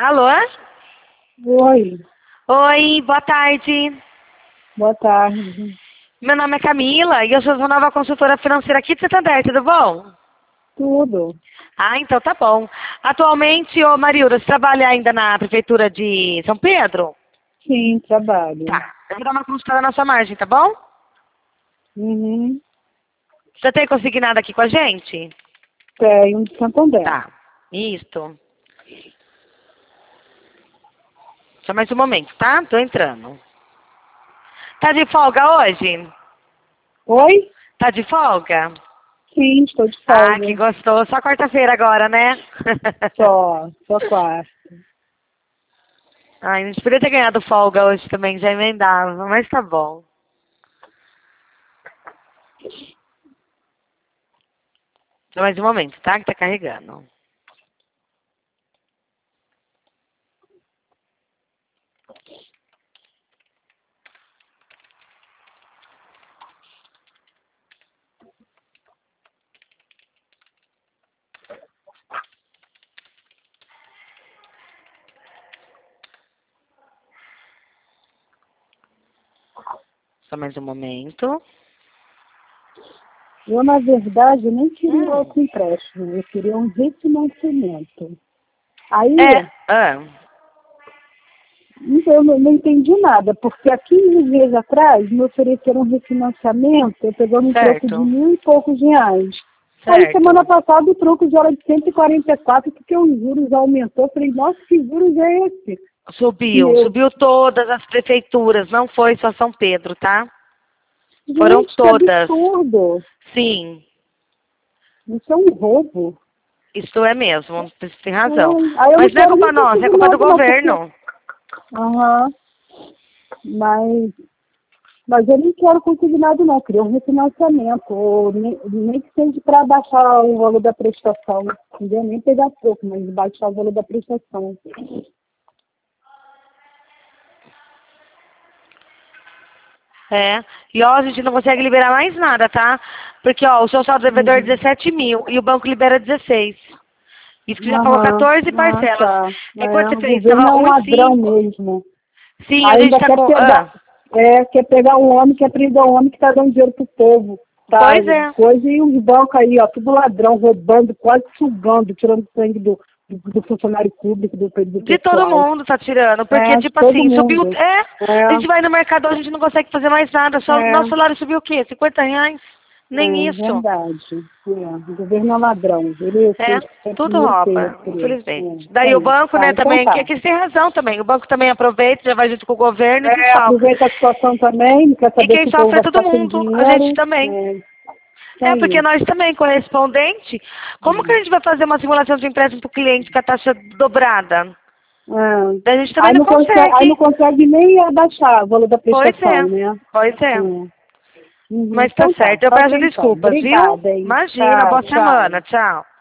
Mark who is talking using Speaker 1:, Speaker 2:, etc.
Speaker 1: Alô?
Speaker 2: Oi,
Speaker 1: Oi, boa tarde.
Speaker 2: boa tarde.
Speaker 1: Meu nome é Camila e eu sou sua nova consultora financeira aqui de Santander, tudo bom?
Speaker 2: Tudo?
Speaker 1: Ah, então tá bom. Atualmente, ô Marilda, você trabalha ainda na prefeitura de São Pedro?
Speaker 2: Sim, trabalho.
Speaker 1: Tá. Eu vou dar uma consultada na sua margem, tá bom?
Speaker 2: Uhum.
Speaker 1: Você tem consignado aqui com a gente?
Speaker 2: Tenho de Santander.
Speaker 1: Tá. Isto. Só mais um momento, tá? Tô entrando. Tá de folga hoje?
Speaker 2: Oi?
Speaker 1: Tá de folga?
Speaker 2: Sim, estou de
Speaker 1: Ah, que
Speaker 2: folga.
Speaker 1: gostoso. Só quarta-feira agora, né?
Speaker 2: Só quarta.
Speaker 1: Ai, a gente podia ter ganhado folga hoje também, já emendava, mas tá bom. Só mais um momento, tá? Que tá carregando. Só mais um momento.
Speaker 2: Eu, na verdade, nem queria
Speaker 1: Hum.
Speaker 2: outro empréstimo. Eu queria um refinanciamento. Aí,
Speaker 1: É. Ah.
Speaker 2: então, eu não entendi nada, porque há 15 dias atrás me ofereceram um refinanciamento, eu pegando um troco de
Speaker 1: Certo.
Speaker 2: 1.000 e poucos reais. Aí, semana
Speaker 1: Certo.
Speaker 2: passada, o troco já era de 144, porque os juros aumentou. Eu falei, nossa, que juros é esse?
Speaker 1: Subiu.
Speaker 2: Meu,
Speaker 1: Subiu todas as prefeituras. Não foi só São Pedro, tá? Foram
Speaker 2: gente, que
Speaker 1: todas.
Speaker 2: absurdo.
Speaker 1: Sim.
Speaker 2: Isso é um roubo.
Speaker 1: Isso é mesmo. Você tem razão.
Speaker 2: Aí eu não
Speaker 1: Mas não é
Speaker 2: quero nem
Speaker 1: culpa nossa, é
Speaker 2: conseguir
Speaker 1: culpa do
Speaker 2: nada, não, porque...
Speaker 1: governo.
Speaker 2: Aham, mas, mas eu não quero conseguir nada, não. Eu queria um refinanciamento, ou nem que seja para baixar o valor da prestação. Não queria nem pegar pouco, mas baixar o valor da prestação.
Speaker 1: É. E ó, a gente não consegue liberar mais nada, tá? Porque, ó, o seu saldo devedor é
Speaker 2: Uhum.
Speaker 1: 17 mil e o banco libera 16. Isso que já pagou
Speaker 2: Aham,
Speaker 1: 14
Speaker 2: ah,
Speaker 1: parcelas.
Speaker 2: tá.
Speaker 1: É quanto você
Speaker 2: O
Speaker 1: fez?
Speaker 2: governo
Speaker 1: Tava
Speaker 2: é um
Speaker 1: um e
Speaker 2: ladrão
Speaker 1: cinco.
Speaker 2: mesmo.
Speaker 1: Sim, a gente
Speaker 2: Ainda
Speaker 1: tá
Speaker 2: quer
Speaker 1: com...
Speaker 2: pegar, quer pegar um homem, quer prender um homem que está dando dinheiro pro povo, tá?
Speaker 1: Pois é.
Speaker 2: Coisa e os bancos aí, ó, tudo ladrão, roubando, quase sugando, tirando sangue do funcionário público, do
Speaker 1: De todo
Speaker 2: pessoal.
Speaker 1: mundo tá tirando. Porque,
Speaker 2: É, de
Speaker 1: tipo
Speaker 2: todo
Speaker 1: assim, subiu...
Speaker 2: mundo.
Speaker 1: É,
Speaker 2: É,
Speaker 1: a gente vai no mercado, a gente não consegue fazer mais nada. Só, nosso
Speaker 2: é,
Speaker 1: salário subiu o quê? 50 reais? Nem isso.
Speaker 2: verdade. É, o governo é ladrão. Ele
Speaker 1: É,
Speaker 2: quer
Speaker 1: tudo
Speaker 2: dinheiro
Speaker 1: rouba,
Speaker 2: sempre.
Speaker 1: infelizmente.
Speaker 2: É,
Speaker 1: Daí o
Speaker 2: isso.
Speaker 1: banco,
Speaker 2: Tá,
Speaker 1: né,
Speaker 2: então
Speaker 1: também,
Speaker 2: tá.
Speaker 1: que tem razão também. O banco também aproveita, já vai junto com o governo e
Speaker 2: É,
Speaker 1: desfalca.
Speaker 2: aproveita a situação também, não quer
Speaker 1: E
Speaker 2: saber
Speaker 1: quem
Speaker 2: se o povo
Speaker 1: sofre é
Speaker 2: vai
Speaker 1: todo
Speaker 2: ficar sem
Speaker 1: mundo, a gente
Speaker 2: dinheiro.
Speaker 1: também.
Speaker 2: É, isso
Speaker 1: É, porque
Speaker 2: aí.
Speaker 1: nós também, correspondente, como que a gente vai fazer uma simulação de empréstimo para o cliente com a taxa dobrada?
Speaker 2: É.
Speaker 1: Daí a gente também não
Speaker 2: Aí não
Speaker 1: consegue.
Speaker 2: consegue nem abaixar o valor da
Speaker 1: Pois é,
Speaker 2: prestação, né?
Speaker 1: pois é.
Speaker 2: É. Uhum.
Speaker 1: Mas tá
Speaker 2: Então tá,
Speaker 1: certo, eu
Speaker 2: tá
Speaker 1: peço
Speaker 2: ok então.
Speaker 1: desculpas, viu?
Speaker 2: Obrigada, hein?
Speaker 1: Imagina,
Speaker 2: Tá,
Speaker 1: boa
Speaker 2: tchau.
Speaker 1: semana, tchau.